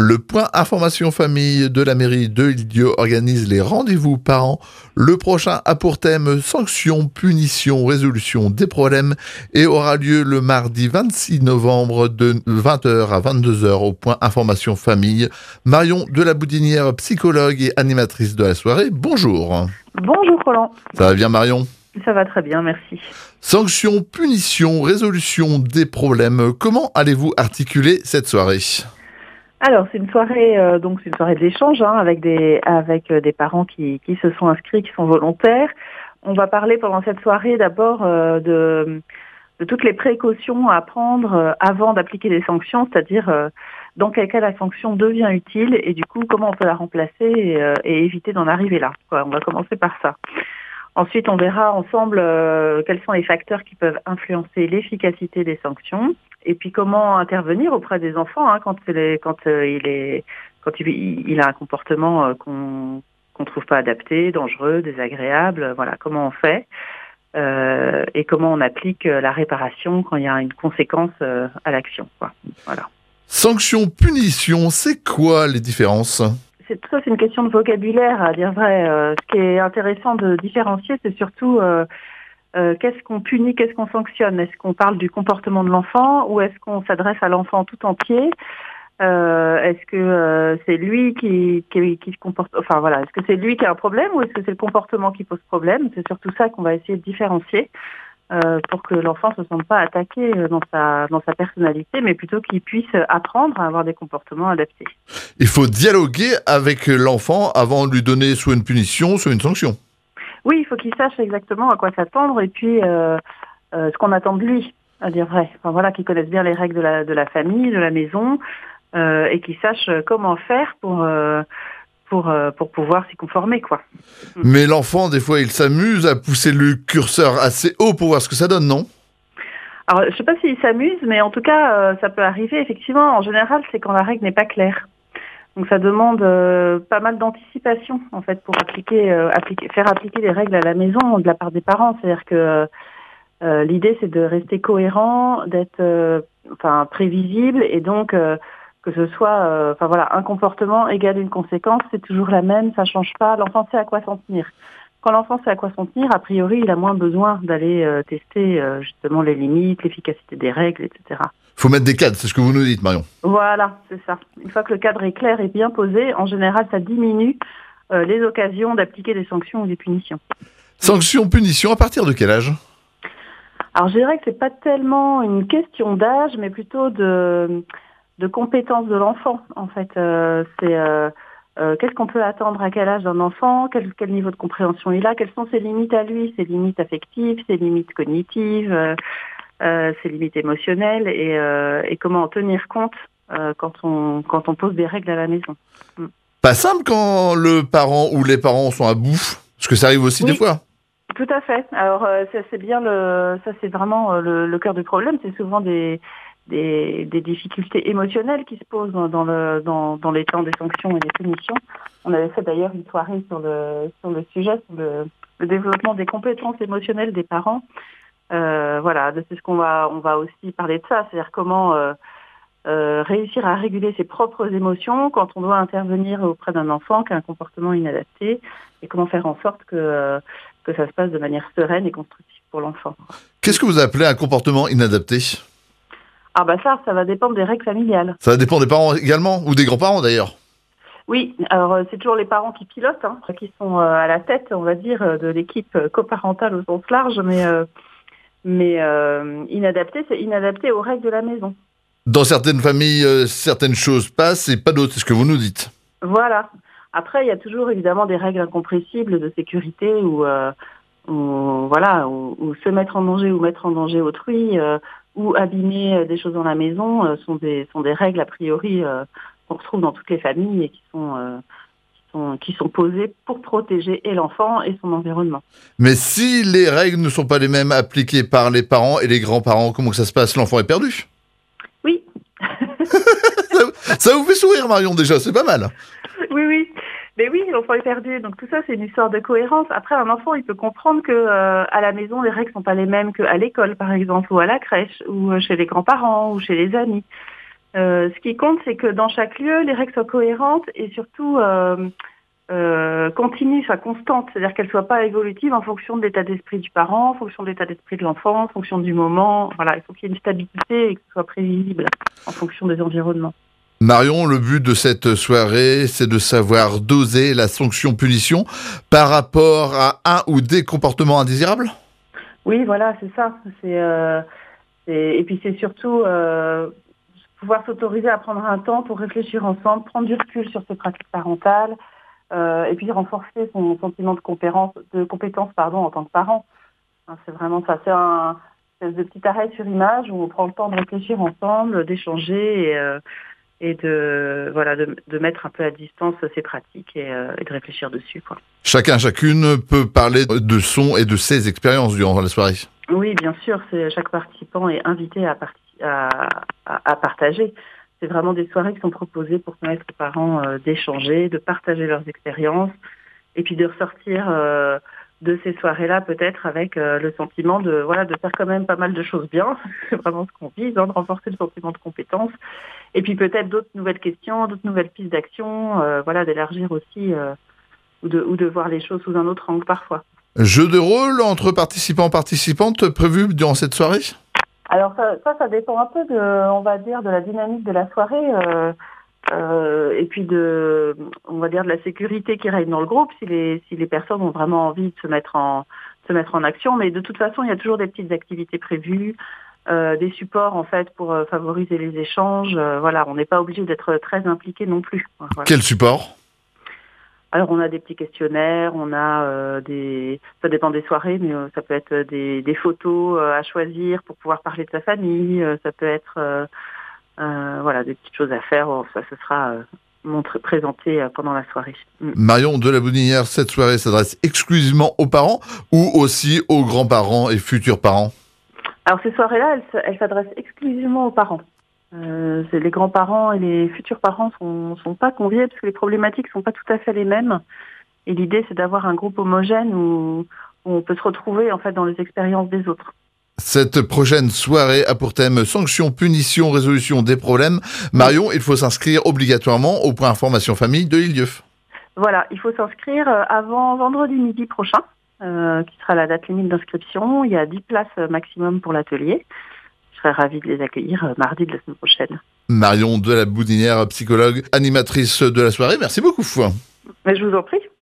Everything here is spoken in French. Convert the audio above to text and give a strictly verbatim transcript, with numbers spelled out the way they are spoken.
Le point information famille de la mairie de Lisieux organise les rendez-vous parents. Le prochain a pour thème sanctions, punitions, résolution des problèmes et aura lieu le mardi vingt-six novembre de vingt heures à vingt-deux heures au point information famille. Marion de la Boudinière, psychologue et animatrice de la soirée. Bonjour. Bonjour Roland. Ça va bien Marion ? Ça va très bien, merci. Sanctions, punitions, résolution des problèmes. Comment allez-vous articuler cette soirée ? Alors c'est une soirée euh, donc c'est une soirée d'échange hein, avec des avec euh, des parents qui qui se sont inscrits, qui sont volontaires. On va parler pendant cette soirée d'abord euh, de de toutes les précautions à prendre euh, avant d'appliquer les sanctions, c'est-à-dire euh, dans quel cas la sanction devient utile et du coup comment on peut la remplacer et, euh, et éviter d'en arriver là. Quoi. On va commencer par ça. Ensuite, on verra ensemble euh, quels sont les facteurs qui peuvent influencer l'efficacité des sanctions, et puis comment intervenir auprès des enfants hein, quand, il est, quand euh, il est, quand il, il a un comportement euh, qu'on qu'on trouve pas adapté, dangereux, désagréable. Voilà, comment on fait euh, et comment on applique euh, la réparation quand il y a une conséquence euh, à l'action. Quoi. Voilà. Sanctions, punitions, c'est quoi les différences ? C'est, tout ça, c'est une question de vocabulaire, à dire vrai. Euh, ce qui est intéressant de différencier, c'est surtout euh, euh, qu'est-ce qu'on punit, qu'est-ce qu'on sanctionne. Est-ce qu'on parle du comportement de l'enfant ou est-ce qu'on s'adresse à l'enfant tout entier ? euh, Est-ce que euh, c'est lui qui, qui, qui se comporte... Enfin voilà, est-ce que c'est lui qui a un problème ou est-ce que c'est le comportement qui pose problème ? C'est surtout ça qu'on va essayer de différencier. Euh, pour que l'enfant ne se sente pas attaqué dans sa, dans sa personnalité, mais plutôt qu'il puisse apprendre à avoir des comportements adaptés. Il faut dialoguer avec l'enfant avant de lui donner soit une punition, soit une sanction. Oui, il faut qu'il sache exactement à quoi s'attendre et puis euh, euh, ce qu'on attend de lui, à dire vrai. Enfin, voilà, qu'il connaisse bien les règles de la, de la famille, de la maison, euh, et qu'il sache comment faire pour... Euh, Pour, euh, pour pouvoir s'y conformer, quoi. Mais l'enfant, des fois, il s'amuse à pousser le curseur assez haut pour voir ce que ça donne, non ? Alors, je sais pas s'il s'amuse, mais en tout cas, euh, ça peut arriver, effectivement. En général, c'est quand la règle n'est pas claire. Donc, ça demande euh, pas mal d'anticipation, en fait, pour appliquer, euh, appliquer, faire appliquer les règles à la maison de la part des parents. C'est-à-dire que euh, l'idée, c'est de rester cohérent, d'être euh, enfin, prévisible, et donc... Euh, que ce soit, euh, enfin voilà, un comportement égale une conséquence, c'est toujours la même, ça change pas. L'enfant sait à quoi s'en tenir. Quand l'enfant sait à quoi s'en tenir, a priori, il a moins besoin d'aller euh, tester euh, justement les limites, l'efficacité des règles, et cetera. Faut mettre des cadres, c'est ce que vous nous dites, Marion. Voilà, c'est ça. Une fois que le cadre est clair et bien posé, en général, ça diminue euh, les occasions d'appliquer des sanctions ou des punitions. Sanctions, punitions, à partir de quel âge ? Alors, je dirais que c'est pas tellement une question d'âge, mais plutôt de de compétences de l'enfant, en fait. Euh, c'est euh, euh, qu'est-ce qu'on peut attendre à quel âge d'un enfant, quel, quel niveau de compréhension il a, quelles sont ses limites à lui, ses limites affectives, ses limites cognitives, euh, euh, ses limites émotionnelles, et, euh, et comment en tenir compte euh, quand on quand on pose des règles à la maison. Mm. Pas simple quand le parent ou les parents sont à bout, parce que ça arrive aussi Oui. des fois. Tout à fait. Alors euh, ça c'est bien le, ça c'est vraiment euh, le, le cœur du problème. C'est souvent des Des, des difficultés émotionnelles qui se posent dans, dans, le, dans, dans les temps des sanctions et des punitions. On avait fait d'ailleurs une soirée sur le, sur le sujet, sur le, le développement des compétences émotionnelles des parents. Euh, voilà, c'est ce qu'on va, on va aussi parler de ça, c'est-à-dire comment euh, euh, réussir à réguler ses propres émotions quand on doit intervenir auprès d'un enfant qui a un comportement inadapté et comment faire en sorte que, euh, que ça se passe de manière sereine et constructive pour l'enfant. Qu'est-ce que vous appelez un comportement inadapté ? Ah bah ça, ça va dépendre des règles familiales. Ça dépend des parents également, ou des grands-parents d'ailleurs. Oui, alors euh, c'est toujours les parents qui pilotent, hein, qui sont euh, à la tête, on va dire, de l'équipe euh, coparentale au sens large, mais, euh, mais euh, inadapté, c'est inadapté aux règles de la maison. Dans certaines familles, euh, certaines choses passent et pas d'autres, c'est ce que vous nous dites. Voilà. Après, il y a toujours évidemment des règles incompressibles de sécurité ou, euh, ou voilà, ou, ou se mettre en danger ou mettre en danger autrui. Euh, ou abîmer des choses dans la maison euh, sont des sont des règles a priori euh, qu'on retrouve dans toutes les familles et qui sont, euh, qui sont qui sont posées pour protéger et l'enfant et son environnement. Mais si les règles ne sont pas les mêmes appliquées par les parents et les grands-parents, comment que ça se passe ? L'enfant est perdu ? Oui. ça, ça vous fait sourire, Marion, déjà, c'est pas mal. Oui, oui. Mais oui, l'enfant est perdu. Donc tout ça, c'est une histoire de cohérence. Après, un enfant, il peut comprendre que euh, à la maison, les règles sont pas les mêmes qu'à l'école, par exemple, ou à la crèche, ou chez les grands-parents, ou chez les amis. Euh, ce qui compte, c'est que dans chaque lieu, les règles soient cohérentes et surtout euh, euh, continues, soient constantes. C'est-à-dire qu'elles ne soient pas évolutives en fonction de l'état d'esprit du parent, en fonction de l'état d'esprit de l'enfant, en fonction du moment. Voilà, il faut qu'il y ait une stabilité et que ce soit prévisible en fonction des environnements. Marion, le but de cette soirée, c'est de savoir doser la sanction-punition par rapport à un ou des comportements indésirables ? Oui, voilà, c'est ça. C'est, euh, c'est, et puis c'est surtout euh, pouvoir s'autoriser à prendre un temps pour réfléchir ensemble, prendre du recul sur ses pratiques parentales, euh, et puis renforcer son sentiment de compétence, de compétence pardon, en tant que parent. Hein, c'est vraiment ça. C'est un espèce de petit arrêt sur image où on prend le temps de réfléchir ensemble, d'échanger et, euh, et de, voilà, de, de mettre un peu à distance ses pratiques et, euh, et de réfléchir dessus, quoi. Chacun, chacune peut parler de son et de ses expériences durant la soirée. Oui, bien sûr, c'est, chaque participant est invité à, parti- à, à, à partager. C'est vraiment des soirées qui sont proposées pour permettre aux parents euh, d'échanger, de partager leurs expériences et puis de ressortir euh, de ces soirées-là peut-être avec euh, le sentiment de, voilà, de faire quand même pas mal de choses bien. C'est vraiment ce qu'on vise, hein, de renforcer le sentiment de compétence. Et puis peut-être d'autres nouvelles questions, d'autres nouvelles pistes d'action, euh, voilà, d'élargir aussi euh, ou, de, ou de voir les choses sous un autre angle parfois. Jeu de rôle entre participants participantes prévu durant cette soirée ? Alors ça, ça, ça dépend un peu de, on va dire, de la dynamique de la soirée euh, euh, et puis de, on va dire, de la sécurité qui règne dans le groupe si les si les personnes ont vraiment envie de se mettre en se mettre en action. Mais de toute façon, il y a toujours des petites activités prévues, euh, des supports en fait pour euh, favoriser les échanges. Euh, voilà, on n'est pas obligé d'être très impliqué non plus. Voilà. Quel support ? Alors on a des petits questionnaires, on a euh, des, ça dépend des soirées, mais euh, ça peut être des, des photos euh, à choisir pour pouvoir parler de sa famille, euh, ça peut être euh, euh, voilà des petites choses à faire. Oh, ça ce sera euh, montré, présenté euh, pendant la soirée. Mm. Marion de la Boudinière, cette soirée s'adresse exclusivement aux parents ou aussi aux grands-parents et futurs parents ? Alors ces soirées-là, elles, elles s'adressent exclusivement aux parents. Euh, c'est les grands-parents et les futurs parents sont sont pas conviés parce que les problématiques sont pas tout à fait les mêmes. Et l'idée, c'est d'avoir un groupe homogène où, où on peut se retrouver en fait dans les expériences des autres. Cette prochaine soirée a pour thème sanction, punition, résolution des problèmes. Marion, il faut s'inscrire obligatoirement au point information famille de Lilieux. Voilà, il faut s'inscrire avant vendredi midi prochain, euh, qui sera la date limite d'inscription. Il y a dix places maximum pour l'atelier. Je serais ravie de les accueillir mardi de la semaine prochaine. Marion de la Boudinière, psychologue, animatrice de la soirée. Merci beaucoup. Mais je vous en prie.